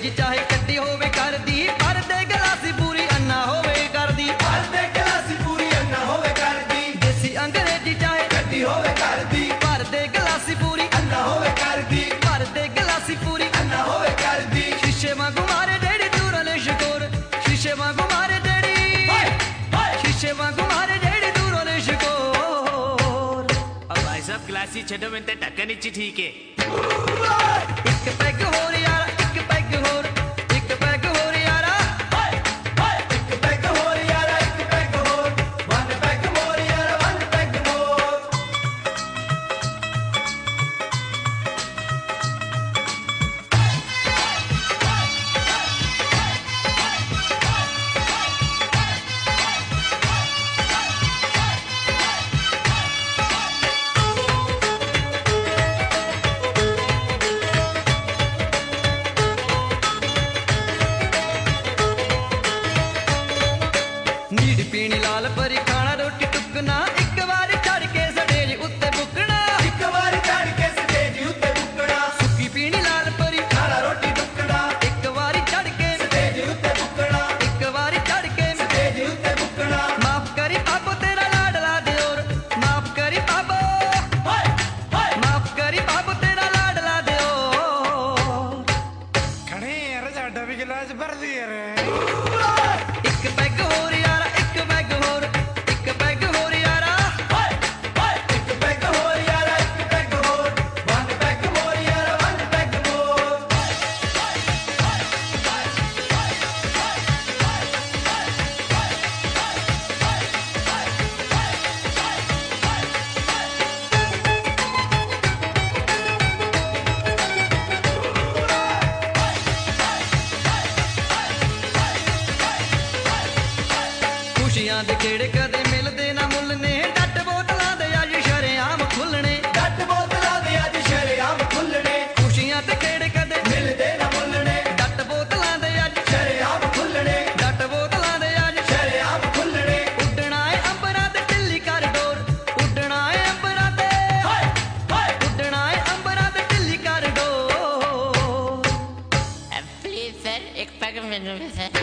अंग्रेजी चाहे कट्टी होवे कर दी, पर दे गलासी पूरी अन्ना होवे कर दी, पर दे गलासी पूरी अन्ना होवे कर दी। देसी अंग्रेजी चाहे कट्टी होवे कर दी, पर दे गलासी पूरी अन्ना होवे कर दी, पर दे गलासी पूरी अन्ना होवे कर दी। शीशे वांगू मारे डेड़ी दूरों ले शिकोर, शीशे वांगू मारे डेड़ी, शीशे वांगू मारे डेड़ी दूरों ले शिकोर। अब भाई साहब गिलासी छड्डो, मैं ते ढक्कन इच ठीक है। एक पैग होर यारा, एक पैग होर, एक पैग होर यारा, एक पैग होर यारा, एक पैग होर, वन पैग मोर यारा, वन पैग मोर। नीड पीनी लाल परी खाना रोटी टुकना, एक बार चढ़ के स्टेज उत्ते बुकना, एक बार चढ़ के स्टेज उत्ते बुकना, सुक्की पीनी लाल परी खाना रोटी टुकना, एक बार चढ़ के स्टेज उत्ते बुकना, एक बार चढ़ के स्टेज उत्ते बुकना। माफ करी पापो तेरा लाडला दियोर, माफ करी पापो, माफ करी पापो तेरा लाडला दियोर। खड़े यार साडा भी गिलास भर दिया रे। एक पैग होर यारा, एक पैग होर, एक पैग होर यारा, एक पैग होर यारा, एक पैग होर, वन पैग मोर यारा, वन पैग मोर। खुशियां दे खेड़े कदे मिलदे ना मुੱਲ ने, डट बोतलां दे अज शरेआम खुੱਲਣੇ, डट बोतलां दे अज शरेआम खुੱਲਣੇ, खुशियां दे खेड़े कदे मिलदे ना मुੱਲਣੇ, डट बोतलां दे अज, शरेआम खुੱਲਣੇ, डट बोतलां दे अज। शरेआम खुੱਲਣੇ। ਉੱਡਣਾ ਏ ਅੰਬਰਾਂ ਤੇ ਢਿੱਲੀ ਕਰ ਡੋਰ, ਉੱਡਣਾ ਏ ਅੰਬਰਾਂ ਤੇ, ਉੱਡਣਾ ਏ ਅੰਬਰਾਂ ਤੇ ਢਿੱਲੀ ਕਰ ਡੋਰ। प्लीज सर एक पैक मेनू में सर।